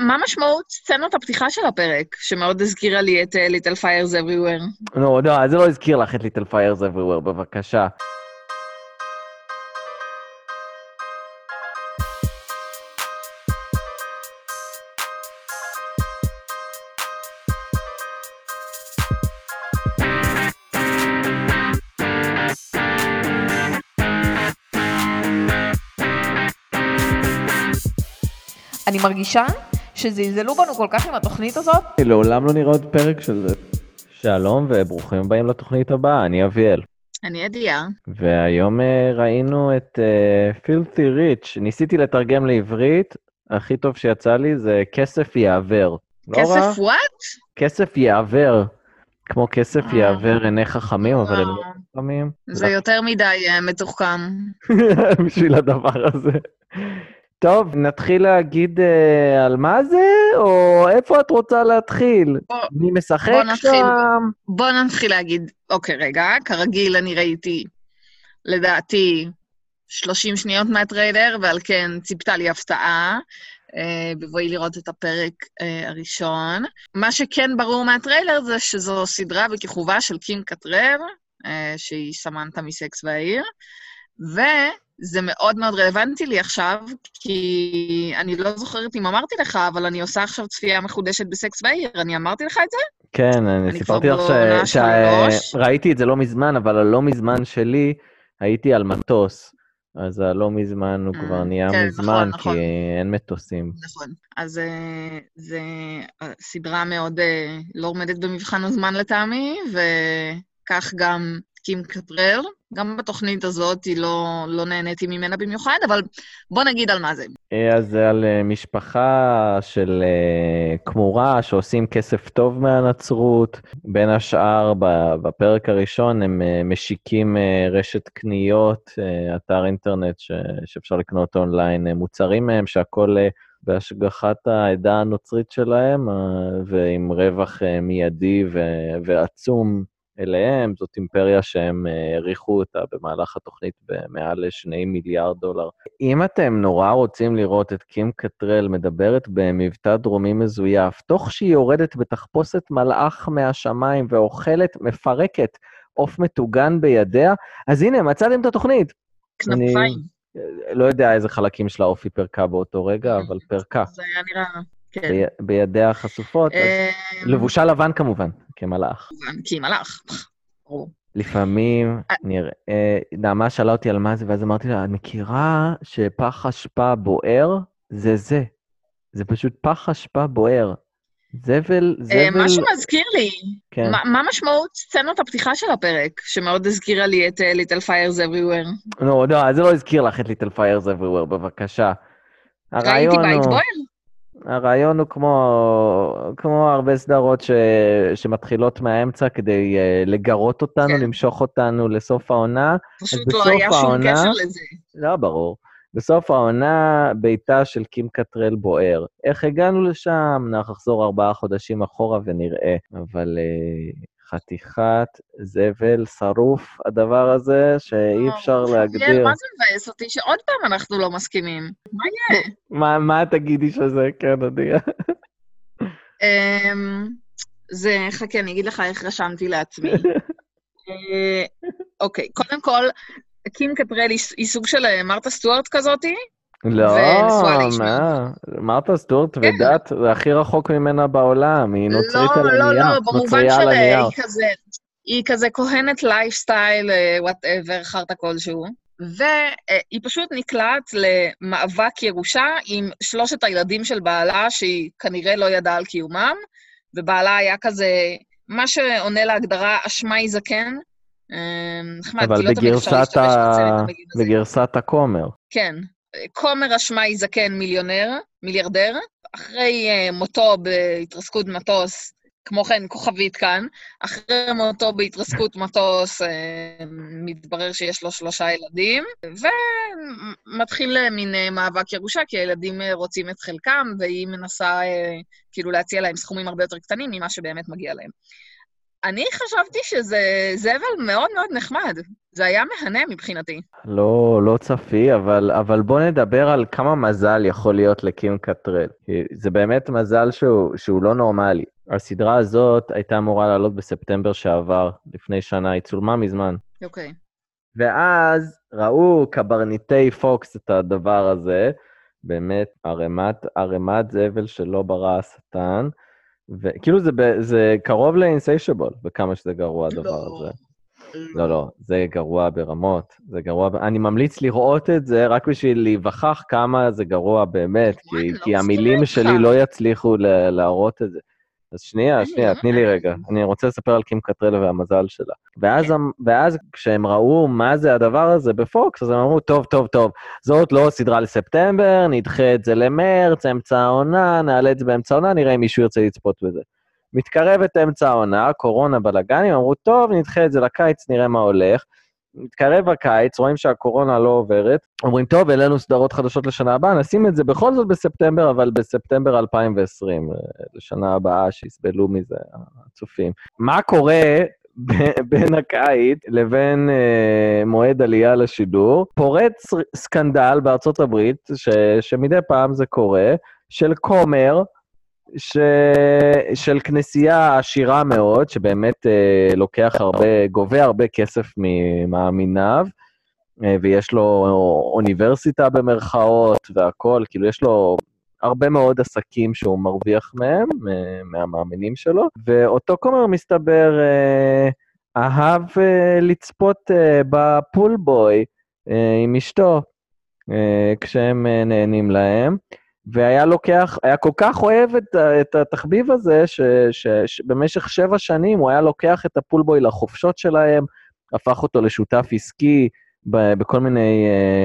מה משמעות סצנות הפתיחה של הפרק, שמאוד הזכירה לי את Little Fires Everywhere? לא, זה לא הזכיר לך את Little Fires Everywhere, בבקשה. אני מרגישה שזלזלו בנו כל כך עם התוכנית הזאת. לעולם לא נראה עוד פרק של זה. שלום וברוכים הבאים לתוכנית הבאה, אני אביאל. אני עדיה. והיום ראינו את Filthy Rich. ניסיתי לתרגם לעברית, הכי טוב שיצא לי זה כסף יעבר. כסף what? כסף יעבר. כמו כסף יעבר עיני חכמים, אבל הם לא חכמים. זה יותר מדי מתוחכם. בשביל הדבר הזה. טוב, נתחיל להגיד על מה זה, או איפה את רוצה להתחיל? מי משחק שם? בוא נתחיל להגיד, אוקיי, רגע, כרגיל אני ראיתי, לדעתי, 30 שניות מהטריילר, ועל כן ציפתה לי הפתעה, בבואי לראות את הפרק הראשון. מה שכן ברור מהטריילר זה שזו סדרה בכיכובה של קים קטרל, שהיא סמנתה מסקס והעיר, זה מאוד מאוד רלוונטי לי עכשיו, כי אני לא זוכרת אם אמרתי לך, אבל אני עושה עכשיו צפייה מחודשת בסקס והעיר. אני אמרתי לך את זה? כן, אני סיפרתי לך שראיתי את זה לא מזמן, אבל הלא מזמן שלי הייתי על מטוס. אז הלא מזמן הוא כבר נהיה מזמן, כי אין מטוסים. נכון. אז זה סדרה מאוד לא עומדת במבחן הזמן לטעמי, וכך גם קים קטרל. גם בתוכנית הזאת היא לא נהניתי ממנה במיוחד, אבל בוא נגיד על מה זה. אז זה על משפחה של כמורה שעושים כסף טוב מהנצרות. בין השאר, בפרק הראשון הם משיקים רשת קניות, אתר אינטרנט שאפשר לקנות אונליין מוצרים מהם, שהכל בהשגחת העדה הנוצרית שלהם, ועם רווח מיידי ועצום אליהם. זאת אימפריה שהם העריכו אותה במהלך התוכנית במעל $2 מיליארד. אם אתם נורא רוצים לראות את קים קטרל מדברת במבטא דרומי מזויף, תוך שהיא יורדת בתחפושת מלאך מהשמיים ואוכלת, מפרקת עוף מטוגן בידיה, אז הנה, מצאתם את התוכנית. כנפיים. לא יודע איזה חלקים של העוף היא פרקה באותו רגע, אבל פרקה. זה היה נראה, כן. בידיה חשופות, לבושה לבן כמובן, כמלאך. כי מלאך. לפעמים נראה, נעמה שאלה אותי על מה זה, ואז אמרתי לה, את מכירה שפח אשפה בוער? זה פשוט פח אשפה בוער. זבל... משהו מזכיר לי, מה משמעות סצנות הפתיחה של הפרק, שמאוד הזכירה לי את Little Fires Everywhere? לא, זה לא הזכיר לך את Little Fires Everywhere, בבקשה. ראיתי בית בוער? הרעיון הוא כמו הרבה סדרות שמתחילות מהאמצע כדי לגרות אותנו, למשוך אותנו לסוף העונה. פשוט לא היה שום קשר לזה. לא, ברור. בסוף העונה, ביתה של קים קטרל בוער. איך הגענו לשם? נחזור 4 חודשים אחורה ונראה. אבל חתיכת זבל, שרוף, הדבר הזה שאי אפשר להגדיר. מה זה מבאס אותי? שעוד פעם אנחנו לא מסכימים. מה יהיה? מה תגידי שזה? כן, עדיה. זה, חכה, אני אגיד לך איך רשמתי לעצמי. אוקיי, קודם כל, קים קטרל היא סוג של מרתה סטוארט כזאתי? לא, מה? מרתה סטוארט ודת, זה הכי רחוק ממנה בעולם, היא נוצרית על הנייר. לא, במובן היא כזה כהנת לייפסטייל, whatever, חרטה כלשהו, והיא פשוט נקלעת למאבק ירושה עם 3 הילדים של בעלה, שהיא כנראה לא ידעה על קיומם, ובעלה היה כזה, מה שעונה להגדרה, אשמי זקן, אבל בגרסת הכומר. כן, כומר אשמי זקן מיליארדר, אחרי מותו בהתרסקות מטוס, כמו כן כוכבית כאן, אחרי מותו בהתרסקות מטוס מתברר שיש לו 3 ילדים, ומתחיל מין מאבק ירושה, כי הילדים רוצים את חלקם, והיא מנסה כאילו להציע להם סכומים הרבה יותר קטנים ממה שבאמת מגיע להם. אני חשבתי שזה זבל מאוד מאוד נחמד. זה היה מהנה מבחינתי. לא צפי, אבל בוא נדבר על כמה מזל יכול להיות לקים קטרל. זה באמת מזל שהוא לא נורמלי. הסדרה הזאת הייתה אמורה לעלות בספטמבר שעבר, לפני שנה, היא צולמה מזמן. אוקיי. ואז ראו קברניטי פוקס את הדבר הזה, באמת ערימת זבל שלא ברא השטן, וכאילו זה קרוב לאינסיישבל, בכמה שזה גרוע הדבר הזה. לא, זה גרוע ברמות, זה גרוע, אני ממליץ לראות את זה רק בשביל להיווכח כמה זה גרוע באמת, כי המילים שלי לא יצליחו להראות את זה. אז שנייה, תני לי רגע, אני רוצה לספר על קים קטרל והמזל שלה. ואז כשהם ראו מה זה הדבר הזה בפוקס, אז הם אמרו, טוב, זאת לא סדרה לספטמבר, נדחה את זה למרץ, אמצע העונה, נעלה את זה באמצע העונה, נראה אם מישהו ירצה לצפות בזה. מתקרבת אמצע העונה, קורונה בלגנים, אמרו, טוב, נדחה את זה לקיץ, נראה מה הולך. מתקרב הקיץ, רואים שהקורונה לא עוברת, אומרים, טוב, אלינו סדרות חדשות לשנה הבאה, נשים את זה בכל זאת בספטמבר, אבל בספטמבר 2020, לשנה הבאה שיסבלו מזה, הצופים. מה קורה בין הקיץ לבין מועד עלייה לשידור? פורץ סקנדל בארצות הברית, שמדי פעם זה קורה, של כומר, של כנסייה עשירה מאוד, שבאמת גובה הרבה כסף ממאמיניו, ויש לו אוניברסיטה במרכאות והכל, כאילו יש לו הרבה מאוד עסקים שהוא מרוויח מהם, מהמאמינים שלו, ואותו כומר מסתבר אהב לצפות בפולבוי עם אשתו, כשהם נהנים להם, והיה כל כך אוהב את התחביב הזה, שבמשך 7 שנים הוא היה לוקח את הפולבוי לחופשות שלהם, הפך אותו לשותף עסקי בכל מיני,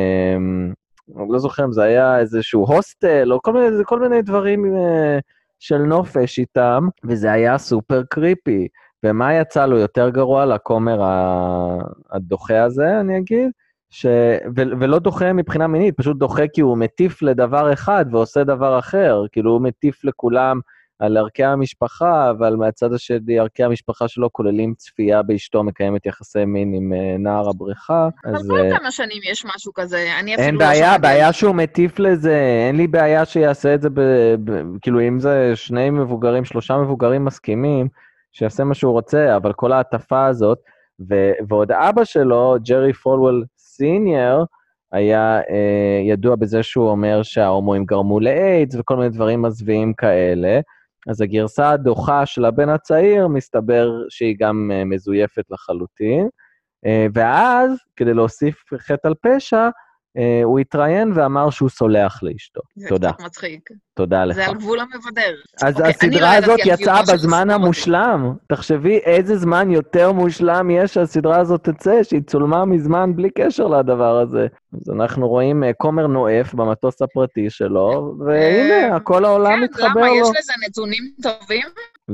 לא זוכר אם זה היה איזשהו הוסטל, או כל מיני דברים של נופש איתם, וזה היה סופר קריפי. ומה יצא לו יותר גרוע לכומר הדוחה הזה, אני אגיד? ולא דוחה מבחינה מינית, פשוט דוחה כי הוא מטיף לדבר אחד ועושה דבר אחר, כאילו הוא מטיף לכולם על ערכי המשפחה, אבל מהצד השני ערכי המשפחה שלו כוללים צפייה באשתו מקיימת יחסי מין עם נער הבריכה. אבל כל כמה שנים יש משהו כזה, אני אפילו אין בעיה, בעיה שהוא מטיף לזה, אין לי בעיה שיעשה את זה, כאילו אם זה 3 מבוגרים מסכימים, שיעשה מה שהוא רוצה, אבל כל ההטפה הזאת, ועוד אבא שלו, ג'רי פולוול סיניור, היה ידוע בזה שהוא אומר שההומואים גרמו לאיידס, וכל מיני דברים מזוויעים כאלה, אז הגרסה הדוחה של הבן הצעיר, מסתבר שהיא גם מזויפת לחלוטין, ואז, כדי להוסיף חטא על פשע, הוא התראיין ואמר שהוא סולח לאשתו. תודה. זה קצת מצחיק. תודה לך. זה על גבול המבדר. אז הסדרה הזאת יצאה בזמן המושלם. תחשבי איזה זמן יותר מושלם יש שהסדרה הזאת תצא, שהיא צולמה מזמן בלי קשר לדבר הזה. אז אנחנו רואים כומר נואף במטוס הפרטי שלו, והנה, כל העולם מתחבר לו. למה? יש לזה נתונים טובים?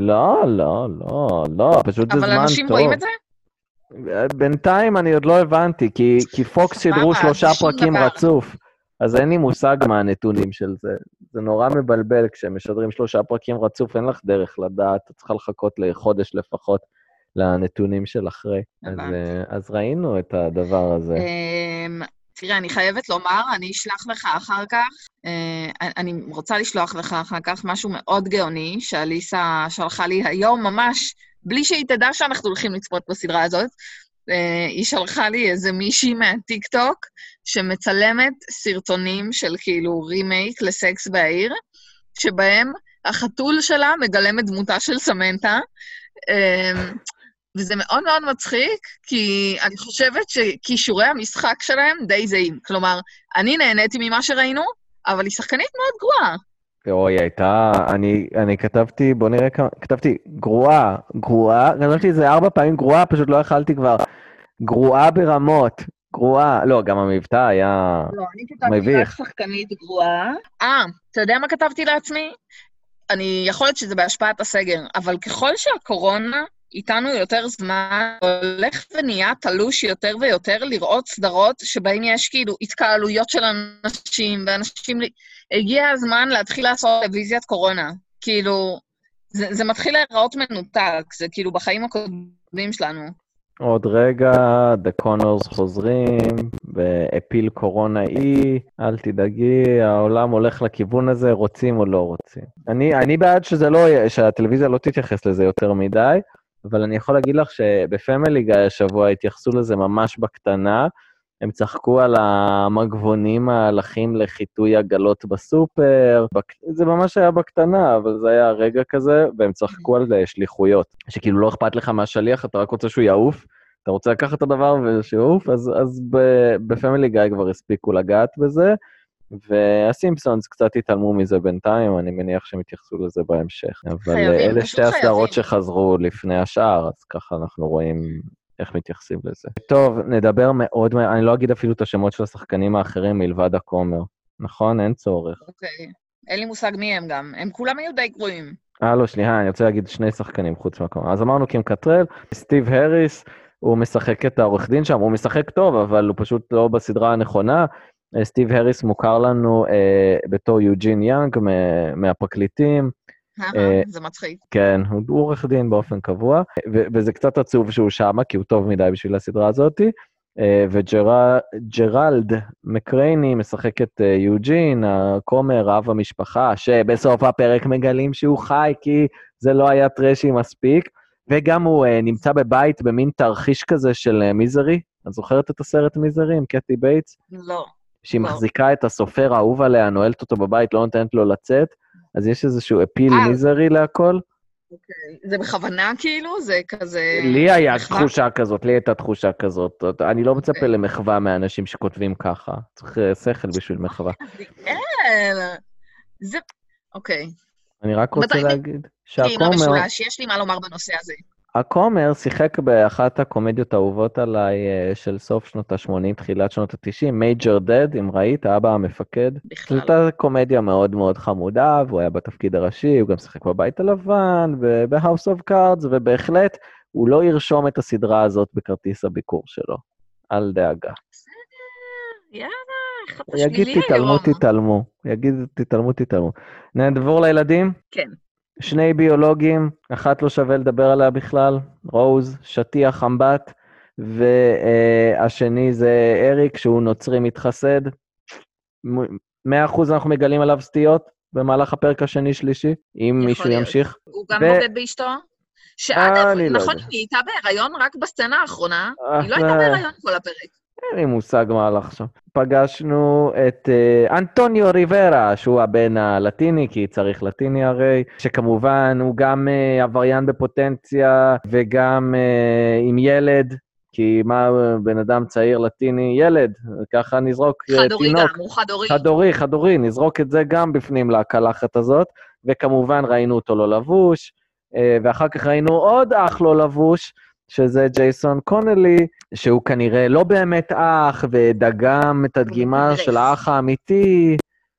לא, פשוט זה זמן טוב. אבל אנשים רואים את זה? בינתיים אני עוד לא הבנתי, כי פוקס שידרו 3 פרקים רצוף, אז אין לי מושג מה הנתונים של זה. זה נורא מבלבל כשהם משדרים 3 פרקים רצוף, אין לך דרך לדעת, את צריכה לחכות לחודש לפחות לנתונים של אחרי. אז ראינו את הדבר הזה. תראה, אני חייבת לומר, אני אשלח לך אחר כך, אני רוצה לשלוח לך אחר כך משהו מאוד גאוני, שאליסה שלחה לי היום ממש, בלי שהיא תדע שאנחנו הולכים לצפות בסדרה הזאת, היא שלחה לי איזה מישהי מהטיק-טוק, שמצלמת סרטונים של כאילו רימייק לסקס בעיר, שבהם החתול שלה מגלם את דמותה של סמנטה, וזה מאוד מאוד מצחיק, כי אני חושבת שכישורי המשחק שלהם די זהים. כלומר, אני נהניתי ממה שראינו, אבל היא שחקנית מאוד גרועה. אוי, הייתה, אני כתבתי, בוא נראה כמה, כתבתי גרועה, כתבתי איזה 4 פעמים גרועה, פשוט לא יכלתי כבר, גרועה ברמות, גרועה, לא, גם המבטא היה מביך. לא, אני כתבתי רק שחקנית גרועה. אתה יודע מה כתבתי לעצמי? אני יכול להיות שזה בהשפעת הסגר, אבל ככל שהקורונה איתנו יותר זמן, הולך ונהיה תלוש יותר ויותר לראות סדרות שבהם יש כאילו התקהלויות של אנשים, ואנשים, הגיע הזמן להתחיל לעשות טלוויזיית קורונה. כאילו, זה מתחיל להיראות מנותק, זה כאילו בחיים הקודמים שלנו. עוד רגע, The Connors חוזרים, באפיל קורונה אי, אל תדאגי, העולם הולך לכיוון הזה, רוצים או לא רוצים. אני בעד שהטלוויזיה לא תתייחס לזה יותר מדי, אבל אני יכול להגיד לך שבפמילי גיא השבוע התייחסו לזה ממש בקטנה, הם צחקו על המגבונים ההלכים לחיטוי עגלות בסופר, זה ממש היה בקטנה, אבל זה היה רגע כזה, והם צחקו על שליחויות, שכאילו לא אכפת לך מהשליח, אתה רק רוצה שהוא יעוף, אתה רוצה לקחת את הדבר ושיעוף, אז בפמילי גיא כבר הספיקו לגעת בזה, והסימפסונס קצת התעלמו מזה בינתיים, אני מניח שהם התייחסו לזה בהמשך. אבל אלה שתי הסדרות שחזרו לפני השאר, אז ככה אנחנו רואים איך מתייחסים לזה. טוב, נדבר מאוד, אני לא אגיד אפילו את השמות של השחקנים האחרים מלבד הכומר, נכון? אין צורך. אוקיי, אין לי מושג מי הם גם, הם כולם היו די גרועים. לא, סליחה, אני רוצה להגיד שני שחקנים חוץ מהכומר. אז אמרנו קים קטרל, סטיב הריס, הוא משחק את העורך דין שם, הוא משחק טוב, אבל הוא פשוט לא בסדרה הנכונה. סטיב הריס מוכר לנו בתור יוג'ין יאנג מהפרקליטים. זה מצחיק. כן, הוא עורך דין באופן קבוע, וזה קצת עצוב שהוא שמה, כי הוא טוב מדי בשביל הסדרה הזאת, וג'רלד מקרייני משחק את יוג'ין, הכומר, אב המשפחה, שבסוף הפרק מגלים שהוא חי, כי זה לא היה טרשי מספיק, וגם הוא נמצא בבית במין תרחיש כזה של מיזרי. את זוכרת את הסרט מיזרי עם קטי בייטס? לא. שהיא מחזיקה את הסופר האהוב עליה, נועלת אותו בבית, לא נותנת לו לצאת, אז יש איזשהו אפיל מיזרי להכל. אוקיי. זה בכוונה כאילו? זה כזה... לי היה תחושה כזאת, לי הייתה תחושה כזאת. אני לא מצפה למחווה מהאנשים שכותבים ככה. צריך שכל בשביל מחווה. זה... אוקיי. אני רק רוצה להגיד שהכומר... יש לי מה לומר בנושא הזה. הכומר שיחק באחת הקומדיות האהובות עליי של סוף שנות ה-80, תחילת שנות ה-90, Major Dad, אם ראית, האבא המפקד. בכלל. זאת הייתה קומדיה מאוד מאוד חמודה, והוא היה בתפקיד הראשי, הוא גם שיחק בבית הלבן, ב-House of Cards, ובהחלט הוא לא ירשום את הסדרה הזאת בכרטיס הביקור שלו. אל דאגה. בסדר, יאללה, איך אתה שלילי היום. יגיד תתעלמו. נעבור לילדים? כן. שני ביולוגים, אחת לא שווה לדבר עליה בכלל, רוז, שטיח אמבט, והשני זה אריק, שהוא נוצרי מתחסד. 100% אנחנו מגלים עליו סטיות במהלך הפרק השני-שלישי, אם מישהו ימשיך. הוא גם בוגד באשתו? שאגב, נכון, היא הייתה בהיריון רק בסצנה האחרונה, היא לא הייתה בהיריון כל הפרק. אין לי מושג מה הלך שם. פגשנו את אנטוניו ריברה, שהוא הבן הלטיני, כי צריך לטיני הרי, שכמובן הוא גם עבריין בפוטנציה, וגם עם ילד, כי מה בן אדם צעיר לטיני? ילד, ככה נזרוק תינוק. חדורי, נזרוק את זה גם בפנים להקלחת הזאת, וכמובן ראינו אותו לא לבוש, ואחר כך ראינו עוד אח לא לבוש, שזה ג'ייסון קונלי, שהוא כנראה לא באמת אח, ודגם את הדגימה של האח האמיתי.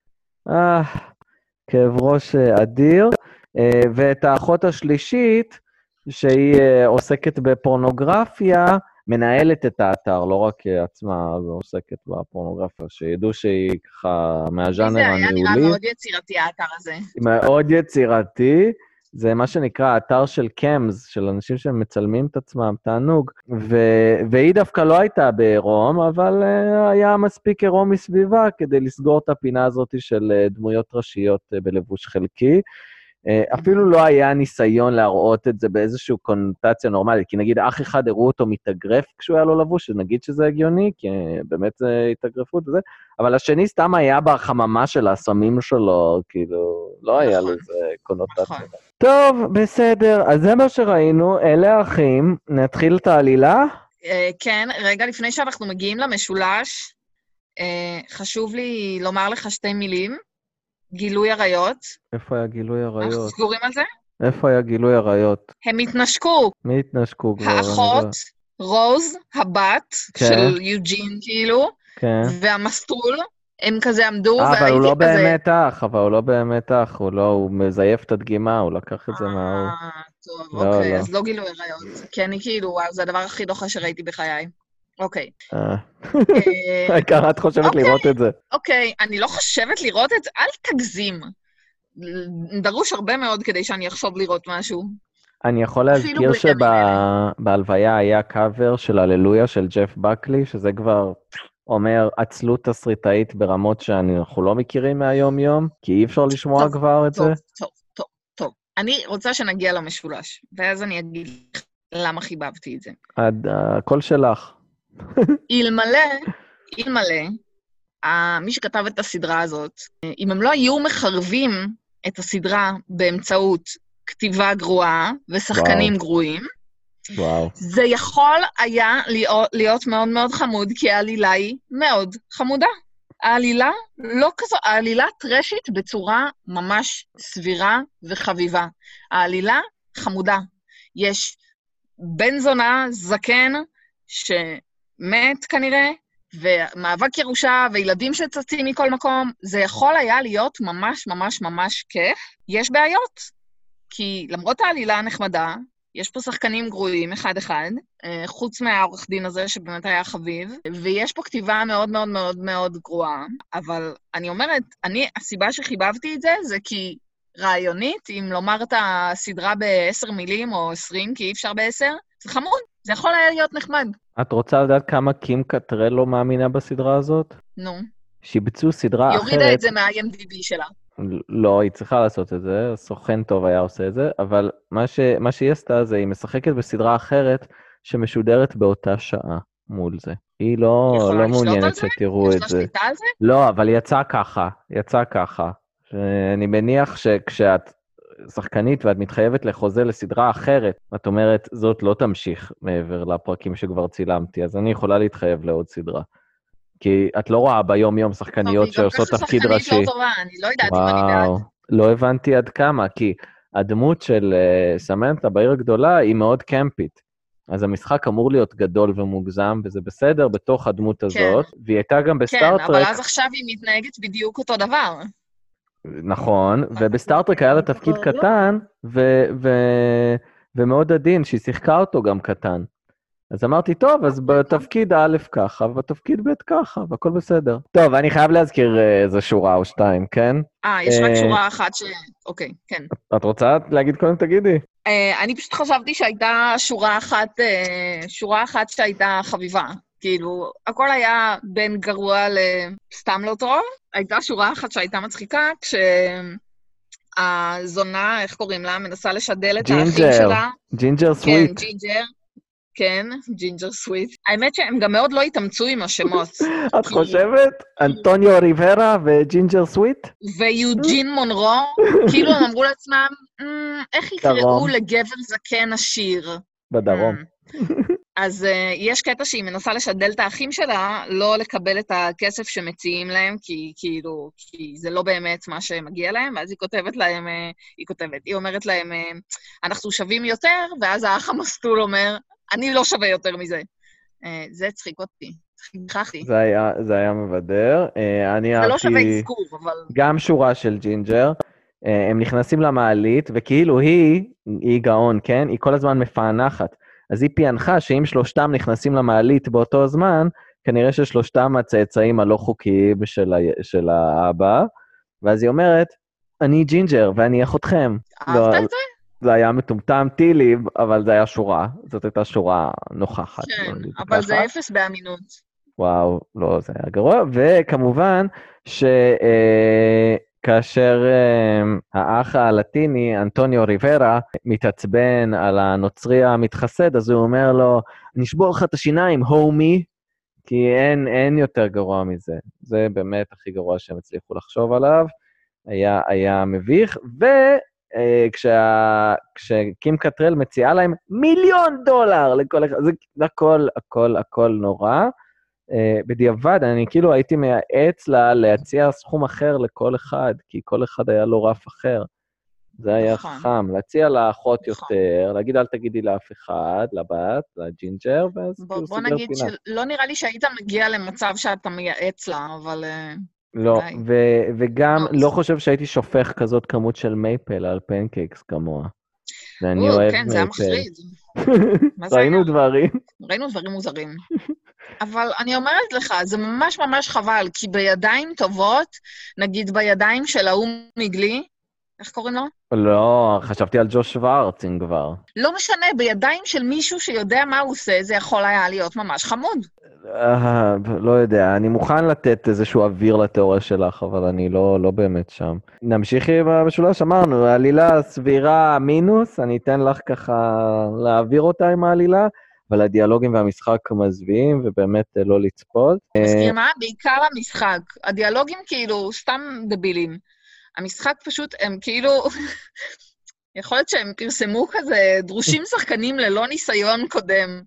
כאב ראש אדיר. ואת האחות השלישית, שהיא עוסקת בפורנוגרפיה, מנהלת את האתר, לא רק עצמה עוסקת בפורנוגרפיה, שידעו שהיא ככה מהז'אנר הניהולי. זה היה נראה מאוד יצירתי האתר הזה. מאוד יצירתי. זה מה שנקרא אתר של קמס, של אנשים שמצלמים את עצמם, תענוג, והיא דווקא לא הייתה בעירום, אבל היה מספיק עירום מסביבה כדי לסגור את הפינה הזאת של דמויות ראשיות בלבוש חלקי. אפילו לא היה ניסיון להראות את זה באיזושהי קונוטציה נורמלית, כי נגיד אח אחד הראו אותו מתאגרף כשהוא היה לו לבוש, שנגיד שזה הגיוני, כי באמת זה התאגרפות וזה, אבל השני סתם היה בחממה של הסמים שלו, כאילו, לא היה לזה קונוטציה. טוב, בסדר, אז זה מה שראינו, אלה האחים, נתחיל את העלילה? כן, רגע, לפני שאנחנו מגיעים למשולש, חשוב לי לומר לך שתי מילים. גילוי עריות. איפה היה גילוי עריות? אנחנו סגורים על זה? איפה היה גילוי עריות? הם התנשקו. מי התנשקו כבר? האחות, רוז, הבת של יוג'ין כאילו, והמסטרול, הם כזה עמדו, אבל הוא לא באמת אח, הוא מזייף את הדגימה, הוא לקח את זה מההוא. טוב, אוקיי, אז לא גילוי עריות. כי אני כאילו, זה הדבר הכי דוחה שראיתי בחיי. אוקיי. העיקר את חושבת לראות את זה. אוקיי, אני לא חושבת לראות את זה, אל תגזים. דרוש הרבה מאוד כדי שאני אחשוב לראות משהו. אני יכול להזכיר שבהלוויה היה קאבר של הללויה של ג'ף בקלי, שזה כבר אומר עצלות תסריטאית ברמות שאנחנו לא מכירים מהיום-יום, כי אי אפשר לשמוע כבר את זה. טוב. אני רוצה שנגיע למשולש, ואז אני אגיד לך למה חיבבתי את זה. הכל שלך. אלמלא, מי שכתב את הסדרה הזאת, אם הם לא היו מחרבים את הסדרה באמצעות כתיבה גרועה ושחקנים גרועים, זה יכול היה להיות מאוד מאוד חמוד, כי העלילה היא מאוד חמודה. העלילה לא כזו, העלילה טרשית בצורה ממש סבירה וחביבה. העלילה חמודה. יש בן זונה זקן שמת כנראה, ומאבק ירושה וילדים שצצים מכל מקום, זה יכול היה להיות ממש ממש ממש כיף. יש בעיות, כי למרות העלילה הנחמדה, יש פה שחקנים גרועים אחד-אחד, חוץ מהעורך דין הזה שבאמת היה חביב, ויש פה כתיבה מאוד מאוד מאוד מאוד גרועה, אבל אני אומרת, הסיבה שחיבבתי את זה, זה כי רעיונית, אם לומר את הסדרה ב10 מילים או 20, כי אי אפשר ב10, זה חמוד, זה יכול היה להיות נחמד. את רוצה לדעת כמה קים קטרל לא מאמינה בסדרה הזאת? נו. שיבצעו סדרה אחרת... יורידה את זה מה-IMDb שלה. לא, היא צריכה לעשות את זה, סוכן טוב היה עושה את זה, אבל מה שהיא עשתה זה, היא משחקת בסדרה אחרת שמשודרת באותה שעה מול זה. היא לא מעוניינת שתראו את זה. יש לה שליטה על זה? לא, אבל יצא ככה. אני מניח שכשאת שחקנית ואת מתחייבת לחוזה לסדרה אחרת, את אומרת, זאת לא תמשיך מעבר לפרקים שכבר צילמתי, אז אני יכולה להתחייב לעוד סדרה. כי את לא רואה ביום-יום שחקניות שעושות תפקיד ראשי. אני לא יודעת אם אני בעד. לא הבנתי עד כמה, כי הדמות של סמנתה בעיר הגדולה היא מאוד קמפית. אז המשחק אמור להיות גדול ומוגזם, וזה בסדר בתוך הדמות הזאת, והיא הייתה גם בסטארטרק... כן, אבל אז עכשיו היא מתנהגת בדיוק אותו דבר. נכון, ובסטארטרק היה לה תפקיד קטן, ומאוד עדין, שהיא שיחקה אותו גם קטן. אז אמרתי, טוב, אז בתפקיד א' ככה, ובתפקיד ב' ככה, והכל בסדר. טוב, אני חייב להזכיר איזו שורה או שתיים, כן? יש רק שורה אחת אוקיי, כן. את רוצה להגיד קודם, תגידי? אני פשוט חשבתי שהייתה שורה אחת שהייתה חביבה. כאילו, הכל היה בין גרוע לסתם לא טוב. הייתה שורה אחת שהייתה מצחיקה, כשהזונה, איך קוראים לה, מנסה לשדל את האחים שלה. ג'ינג'ר סוויט. כן, ג'ינג'ר. כן, ג'ינג'ר סוויט. האמת שהם גם מאוד לא התאמצו עם השמות. את חושבת? אנטוניו ריברה וג'ינג'ר סוויט? ויוג'ין מונרו, כאילו הם אמרו לעצמם, איך יקראו לגבר זקן עשיר? בדרום. אז יש קטע שהיא מנסה לשדל את האחים שלה, לא לקבל את הכסף שמציעים להם, כי זה לא באמת מה שמגיע להם, ואז היא אומרת להם, אנחנו שווים יותר, ואז האח המסטול אומר, אני לא שווה יותר מזה. זה צחיק אותי, צחיק. זה היה מבדר. זה לא שווה אזכור, אבל... גם שורה של ג'ינג'ר, הם נכנסים למעלית, וכאילו היא גאון, כן? היא כל הזמן מפענחת. אז היא פענחה שאם שלושתם נכנסים למעלית באותו זמן, כנראה ששלושתם הצאצאים הלא חוקיים של האבא, ואז היא אומרת, אני ג'ינג'ר ואני אחותכם. אהבת את זה? זה היה מטומטם טיליב, אבל זה היה שורה. זאת הייתה שורה נוכחת. כן, אבל זה 0 באמינות. וואו, לא, זה היה גרוע. וכמובן כאשר האח הלטיני, אנטוניו ריברה, מתעצבן על הנוצרי המתחסד, אז הוא אומר לו, נשבור לך את השיניים, הומי, כי אין יותר גרוע מזה. זה באמת הכי גרוע שהם הצליחו לחשוב עליו, היה מביך, כשקים קטרל מציעה להם $1,000,000 לכל אחד, זה הכל נורא, בדיעבד, אני כאילו הייתי מייעץ לה להציע סכום אחר לכל אחד, כי כל אחד היה לו רף אחר. זה היה חכם, להציע לאחות יותר, להגיד אל תגידי לאף אחד, לבת, לג'ינג'ר, ואז כאילו סוגר פינה. בוא נגיד שלא נראה לי שהיית מגיע למצב שאתה מייעץ לה, אבל... לא, וגם לא חושב שהייתי שופך כזאת כמות של מייפל על פנקייקס כמוה. ואני אוהב מייפל. כן, זה היה מחריד. ראינו דברים. ראינו דברים מוזרים. אבל אני אומרת לך, זה ממש ממש חבל, כי בידיים טובות, נגיד בידיים של ההוא מגלי, איך קוראים לו? לא, חשבתי על ג'וש שוורץ, אם כבר. לא משנה, בידיים של מישהו שיודע מה הוא עושה, זה יכול היה להיות ממש חמוד. לא יודע, אני מוכן לתת איזשהו אוויר לתיאוריה שלך, אבל אני לא באמת שם. נמשיך עם המשולש, אמרנו, העלילה סבירה מינוס, אני אתן לך ככה להעביר אותה עם העלילה, אבל הדיאלוגים והמשחק מזוויעים, ובאמת לא לצפות. מסכימה? בעיקר המשחק. הדיאלוגים כאילו סתם דבילים. המשחק פשוט, הם כאילו... יכול להיות שהם פרסמו כזה דרושים שחקנים ללא ניסיון קודם.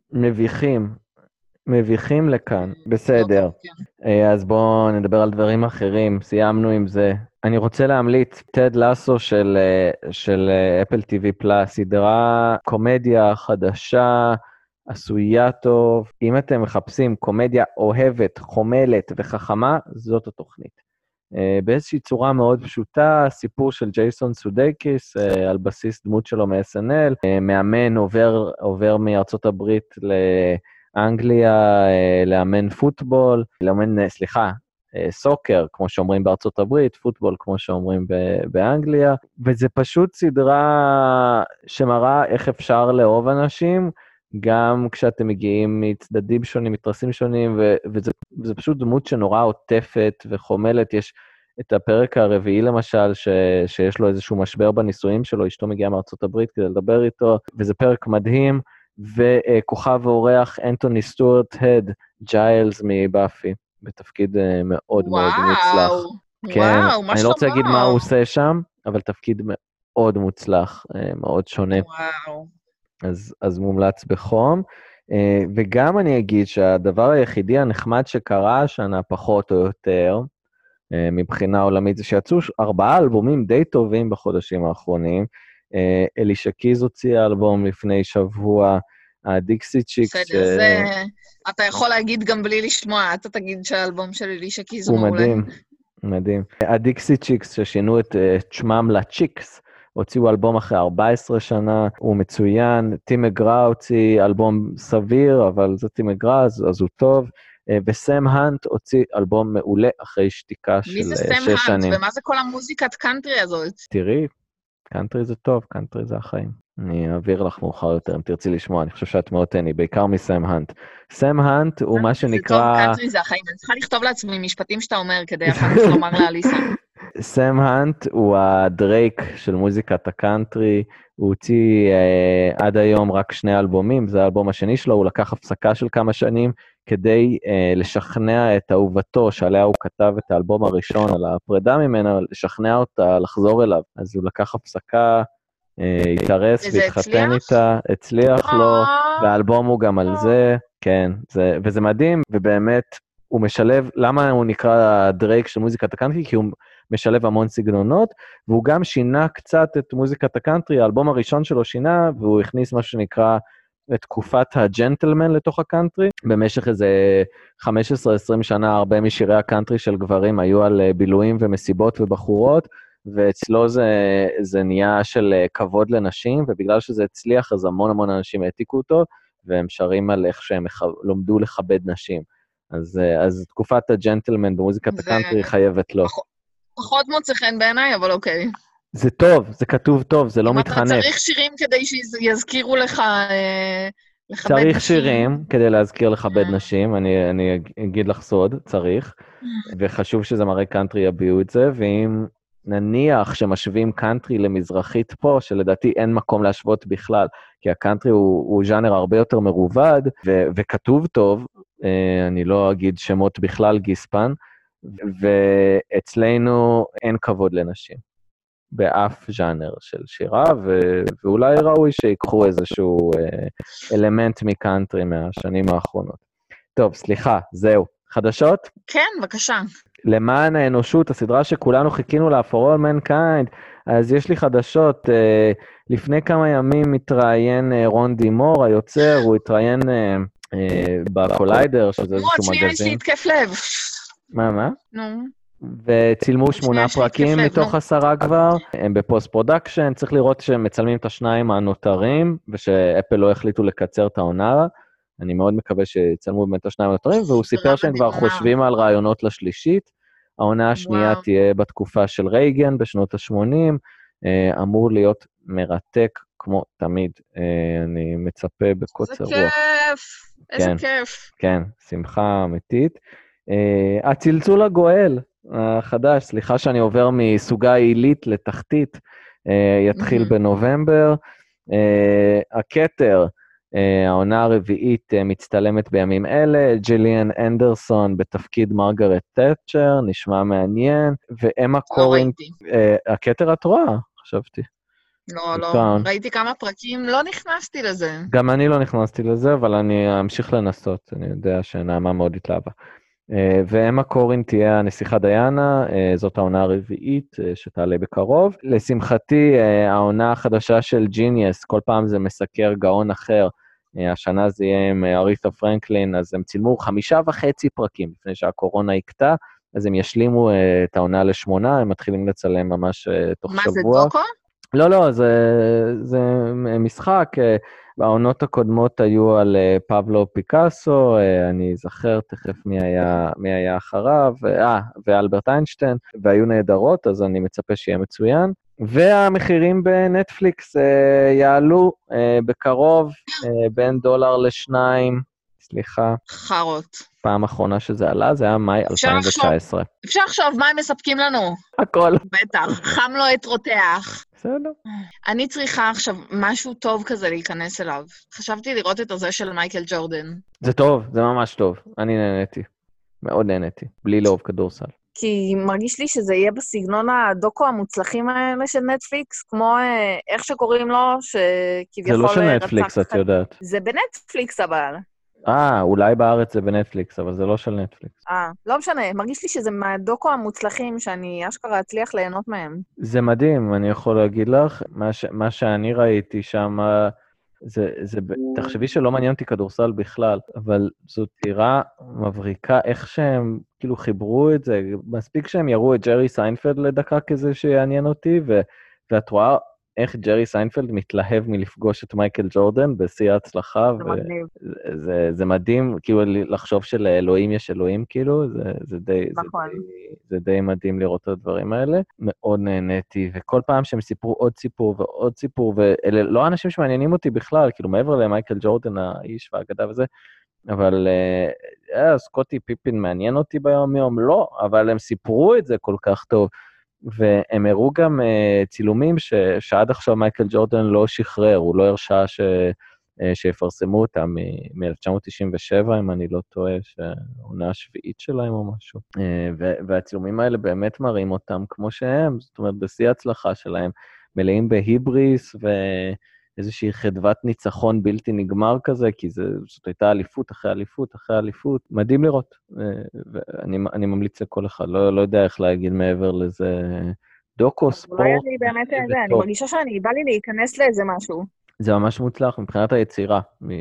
מביכים לכאן, בסדר. אז בואו נדבר על דברים אחרים, סיימנו עם זה. אני רוצה להמליץ, טד לסו של אפל TV פלאס, סדרה קומדיה חדשה, עשויה טוב. אם אתם מחפשים קומדיה אוהבת, חומלת וחכמה, זאת התוכנית. באיזושהי צורה מאוד פשוטה, סיפור של ג'ייסון סודייקיס, על בסיס דמות שלו מ-SNL, מאמן עובר מארצות הברית לאנגליה, לאמן פוטבול, סוקר, כמו שאומרים בארצות הברית, פוטבול, כמו שאומרים באנגליה, וזה פשוט סדרה שמראה איך אפשר לאהוב אנשים, גם כשאתם מגיעים מצדדים שונים, מתרסים שונים, וזה פשוט דמות שנורא עוטפת וחומלת. יש את הפרק הרביעי למשל, שיש לו איזשהו משבר בנישואים שלו, אשתו מגיעה מארצות הברית כדי לדבר איתו, וזה פרק מדהים, וכוכב ואורח אנטוני סטוארט הד, ג'יילס מבאפי, בתפקיד מאוד מאוד מוצלח. וואו, מה אני לא רוצה להגיד מה הוא עושה שם, אבל תפקיד מאוד מוצלח, מאוד שונה. וואו. אז מומלץ בחום, וגם אני אגיד שהדבר היחידי הנחמד שקרה השנה פחות או יותר, מבחינה עולמית, זה שיצאו 4 אלבומים די טובים בחודשים האחרונים. אלישה קיז הוציאה אלבום לפני שבוע, הדיקסי צ'יקס... בסדר, זה... אתה יכול להגיד גם בלי לשמוע, אתה תגיד שהאלבום של אלישה קיז הוא מעולה. הוא מדהים. הדיקסי צ'יקס ששינו את שמם לצ'יקס, הוציאו אלבום אחרי 14 שנה, הוא מצוין. טים מגרה הוציא אלבום סביר, אבל זה טים מגרה, אז הוא טוב. וסם האנט הוציא אלבום מעולה אחרי שתיקה של 6 שנים. מי זה סם האנט? ומה זה כל המוזיקת קאנטרי הזאת? תראי, קאנטרי זה טוב, קאנטרי זה החיים. אני אעביר לך מאוחר יותר, אם תרצי לשמוע, אני חושב שאת מאוד תהני, בעיקר מסם האנט. סם האנט הוא מה שנקרא... זה טוב, קאנטרי זה החיים. אני צריכה לכתוב לעצמי משפטים שאתה אומר, כדי אחר כך לומר לאליסה. סם האנט הוא הדרייק של מוזיקת הקאנטרי, הוא הוציא עד היום רק 2 אלבומים, זה האלבום השני שלו, הוא לקח הפסקה של כמה שנים, כדי לשכנע את אהובתו, שעליה הוא כתב את האלבום הראשון, על הפרידה ממנה, לשכנע אותה לחזור אליו. אז הוא לקח הפסקה, התארס והתחתן איתה, הצליח לו, והאלבום הוא גם על זה, כן, וזה מדהים, ובאמת הוא משלב, למה הוא נקרא דרייק של מוזיקת הקאנטרי? כי הוא משלב המון סגנונות, והוא גם שינה קצת את מוזיקת הקאנטרי, האלבום הראשון שלו שינה, והוא הכניס משהו שנקרא את תקופת הג'נטלמן לתוך הקאנטרי. במשך איזה 15-20 שנה, הרבה משירי הקאנטרי של גברים היו על בילויים ומסיבות ובחורות, ואצלו זה נהיה של כבוד לנשים, ובגלל שזה הצליח, אז המון אנשים העתיקו אותו, והם שרים על איך שהם לומדו לכבד נשים. אז תקופת הג'נטלמן במוזיקת הקאנטרי חייבת לו. פחות מוצא חן בעיניי, אבל אוקיי. זה טוב, זה כתוב טוב, זה לא מתחנף. אתה צריך שירים כדי שיזכירו לך לכבד נשים. צריך שירים כדי להזכיר לכבד נשים, אני אגיד לך סוד, צריך, וחשוב שזה מראה קאנטרי יביאו את זה, ואם נניח שמשווים קאנטרי למזרחית פה, שלדעתי אין מקום להשוות בכלל, כי הקאנטרי הוא ז'אנר הרבה יותר מרובד, וכתוב טוב, אני לא אגיד שמות בכלל גיספן, ואצלנו אין כבוד לנשים, באף ז'אנר של שירה, ואולי ראוי שיקחו איזשהו אלמנט מקאנטרי מהשנים האחרונות. טוב, סליחה, זהו. חדשות? כן, בבקשה. למען האנושות, הסדרה שכולנו חיכינו לה, For All Mankind, אז יש לי חדשות. לפני כמה ימים מתראיין רון דימור, היוצר, הוא התראיין בקוליידר, שזה איזשהו מגזין. יש לי התקף לב. מה? נו. וצילמו 8 פרקים מתוך 10 כבר, הם בפוסט פרודקשן, צריך לראות שהם מצלמים את 2 הנותרים, ושאפל לא החליטו לקצר את העונה, אני מאוד מקווה שיצלמו באמת 2 הנותרים, והוא סיפר שהם כבר חושבים על רעיונות לשלישית, העונה השנייה תהיה בתקופה של רייגן, בשנות ה-80, אמור להיות מרתק כמו תמיד. אני מצפה בקוצר איזה רוח. כיף, איזה כן. כיף. כן, שמחה אמיתית. הצלצול הגואל החדש, סליחה שאני עובר מסוגה עילית לתחתית, יתחיל בנובמבר. הכתר, העונה הרביעית מצטלמת בימים אלה, ג'יליאן אנדרסון בתפקיד מרגרט תאצ'ר, נשמע מעניין, ואמה לא קורין, ראיתי. הכתר את רואה, חשבתי. לא, ראיתי כמה פרקים, לא נכנסתי לזה. גם אני לא נכנסתי לזה, אבל אני אמשיך לנסות, אני יודע שנעמה מאוד התלהבה. ואמה קורין תהיה הנסיכה דיאנה, זאת העונה הרביעית שתעלה בקרוב. לשמחתי, העונה החדשה של ג'יניוס, כל פעם זה מסקר גאון אחר, השנה זה יהיה עם ארית'ה פרנקלין, אז הם צילמו 5.5 פרקים לפני שהקורונה יקטע, אז הם ישלימו את העונה ל8, הם מתחילים לצלם ממש תוך שבוע. מה, זה דוקו? לא, זה משחק. העונות הקודמות היו על פבלו פיקאסו, אני אזכר תכף מי היה אחריו, ואלברט איינשטיין, והיו נהדרות, אז אני מצפה שיהיה מצוין. והמחירים בנטפליקס יעלו בקרוב בין $1 ל$2, סליחה. חרות. פעם אחרונה שזה עלה, זה היה מאי 2019. אפשר לחשוב מה הם מספקים לנו. הכל. בטח, חם לו את רותח. בסדר. אני צריכה עכשיו משהו טוב כזה להיכנס אליו. חשבתי לראות את הזה של מייקל ג'ורדן. זה טוב, זה ממש טוב. אני נהניתי. מאוד נהניתי. בלי לאהוב כדורסל. כי מרגיש לי שזה יהיה בסגנון הדוקו המוצלחים האלה של נטפליקס, כמו איך שקוראים לו, שכביכול... זה לא של נטפליקס, את יודעת. זה בנטפליקס אבל. אולי בארץ זה בנטפליקס, אבל זה לא של נטפליקס. לא משנה, מרגיש לי שזה מהדוקו המוצלחים שאני אשכרה אצליח ליהנות מהם. זה מדהים, אני יכול להגיד לך, מה שאני ראיתי שם, תחשבי שלא מעניין אותי כדורסל בכלל, אבל זו תירה מבריקה, איך שהם כאילו חיברו את זה, מספיק שהם יראו את ג'רי סיינפלד לדקה כזה שיעניין אותי, ואת רואה איך ג'רי סיינפלד מתלהב מלפגוש את מייקל ג'ורדן בשיא ההצלחה, זה מדהים, כאילו לחשוב שלאלוהים יש אלוהים, כאילו, זה די מדהים לראות את הדברים האלה. מאוד נהניתי, וכל פעם שהם סיפרו עוד סיפור ועוד סיפור, ואלה לא אנשים שמעניינים אותי בכלל, כאילו מעבר למייקל ג'ורדן, האיש והאגדה וזה, אבל סקוטי פיפין מעניין אותי ביום יום, לא, אבל הם סיפרו את זה כל כך טוב, והם הראו גם צילומים שעד עכשיו מייקל ג'ורדן לא שחרר, הוא לא הרשה שיפרסמו אותם מ-1997, אם אני לא טועה, שהעונה השביעית שלהם או משהו. והצילומים האלה באמת מראים אותם כמו שהם, זאת אומרת, בשיא ההצלחה שלהם, מלאים בהיבריס ואיזושהי חדוות ניצחון בלתי נגמר כזה, כי זאת הייתה אליפות אחרי אליפות אחרי אליפות. מדהים לראות, ואני ממליץ לכל אחד, לא יודע איך להגיד מעבר לזה, דוקו, ספורט. אולי אני באמת זה, אני מרגישה בא לי להיכנס לאיזה משהו. זה ממש מוצלח מבחינת היצירה,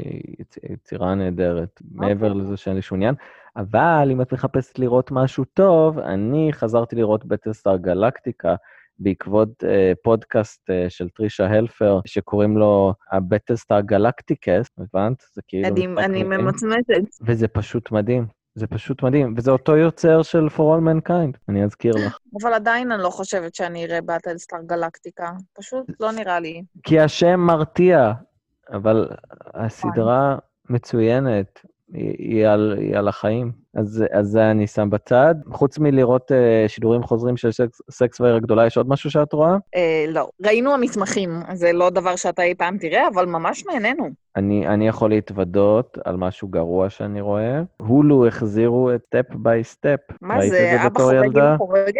יצירה נהדרת, מעבר לזה שאין לי שום עניין, אבל אם את מחפשת לראות משהו טוב, אני חזרתי לראות בטלסטאר גלקטיקה, בעקבות פודקאסט של טרישה הלפר, שקוראים לו הבטלסטאר גלקטיקסט, הבנת? זה כאילו... אני ממצמצת. וזה פשוט מדהים. זה פשוט מדהים, וזה אותו יוצר של For All Mankind, אני אזכיר לך. אבל עדיין אני לא חושבת שאני אראה בטלסטאר גלקטיקה, פשוט לא נראה לי. כי השם מרתיע, אבל הסדרה מצוינת, היא על החיים, אז זה אני שם בצד. חוץ מלראות שידורים חוזרים של סקס והעיר הגדולה, יש עוד משהו שאת רואה? לא, ראינו המסמכים, זה לא דבר שאתה אי פעם תראה, אבל ממש נהנינו. אני יכול להתוודות על משהו גרוע שאני רואה. הולו החזירו את סטפ ביי סטפ. מה זה, אבא חורגת וחורגת?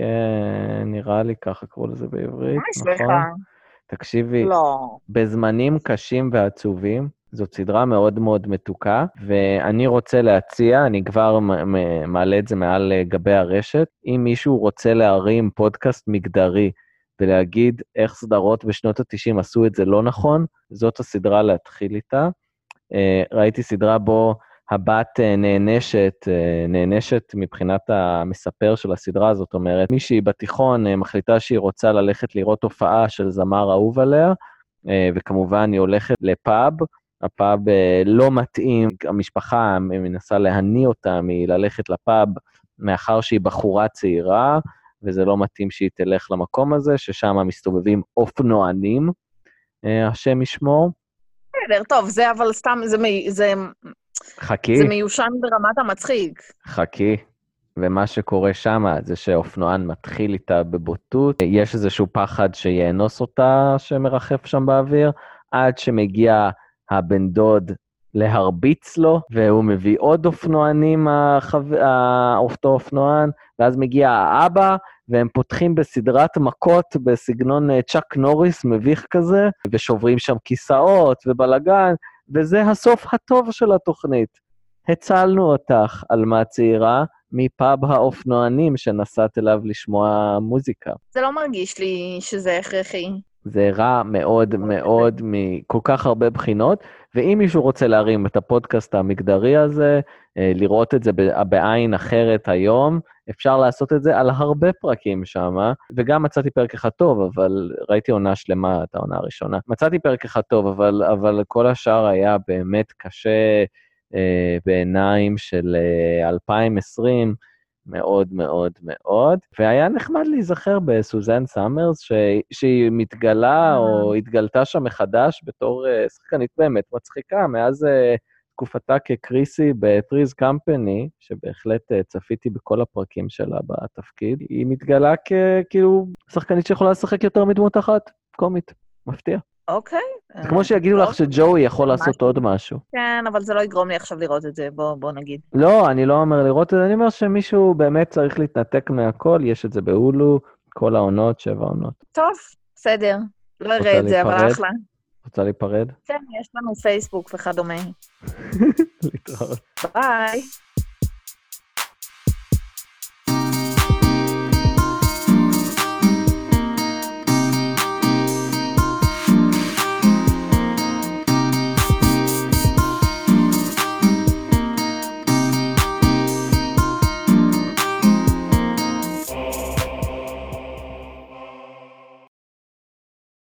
כן, נראה לי ככה קראו לזה בעברית, מה יש לך? תקשיבי, לא. בזמנים קשים ועצובים, זאת סדרה מאוד מאוד מתוקה, ואני רוצה להציע, אני כבר מעלה את זה מעל גבי הרשת, אם מישהו רוצה להרים פודקאסט מגדרי, ולהגיד איך סדרות בשנות ה-90 עשו את זה לא נכון, זאת הסדרה להתחיל איתה. ראיתי סדרה בו הבת נענשת מבחינת המספר של הסדרה, זאת אומרת, מישהי בתיכון מחליטה שהיא רוצה ללכת לראות הופעה של זמר אהוב עליה, וכמובן היא הולכת לפאב, הפאב לא מתאים, המשפחה מנסה להניע אותה מללכת לפאב, מאחר שהיא בחורה צעירה, וזה לא מתאים שהיא תלך למקום הזה, ששם מסתובבים אופנוענים, השם ישמור. בסדר, טוב, זה אבל סתם, חכי. זה מיושן ברמת המצחיק. חכי. ומה שקורה שם זה שאופנוען מתחיל איתה בבוטות, יש איזשהו פחד שיאנוס אותה שמרחף שם באוויר, עד שמגיע הבן דוד להרביץ לו, והוא מביא עוד אופנוענים, אותו אופנוען, ואז מגיע האבא, והם פותחים בסדרת מכות בסגנון צ'אק נוריס מביך כזה, ושוברים שם כיסאות ובלגן, וזה הסוף הטוב של התוכנית. הצלנו אותך, אלמה צעירה, מפאב האופנוענים שנסעת אליו לשמוע מוזיקה. זה לא מרגיש לי שזה הכרחי. זה רע מאוד מאוד מכל כך הרבה בחינות, ואם מישהו רוצה להרים את הפודקאסט המגדרי הזה, לראות את זה בעין אחרת היום, אפשר לעשות את זה על הרבה פרקים שם, וגם מצאתי פרק אחד טוב, אבל ראיתי עונה שלמה, את העונה הראשונה. מצאתי פרק אחד טוב, אבל כל השאר היה באמת קשה בעיניים של 2020, מאוד מאוד מאוד, והיה נחמד להיזכר בסוזן סאמרס, שהיא מתגלה או התגלתה שם מחדש בתור שחקנית באמת מצחיקה, מאז תקופתה כקריסי בטריז קמפני, שבהחלט צפיתי בכל הפרקים שלה בתפקיד, היא מתגלה כאילו שחקנית שיכולה לשחק יותר מדמות אחת, קומית, מפתיע. אוקיי. זה כמו שיגידו לך שג'וי יכול לעשות עוד משהו. כן, אבל זה לא יגרום לי עכשיו לראות את זה, בוא נגיד. לא, אני לא אומר לראות את זה, אני אומר שמישהו באמת צריך להתנתק מהכל, יש את זה בהולו, כל העונות, 7 עונות. טוב, בסדר. לא אראה את זה, אבל אחלה. רוצה להיפרד? כן, יש לנו פייסבוק וכדומה. להתראות. ביי.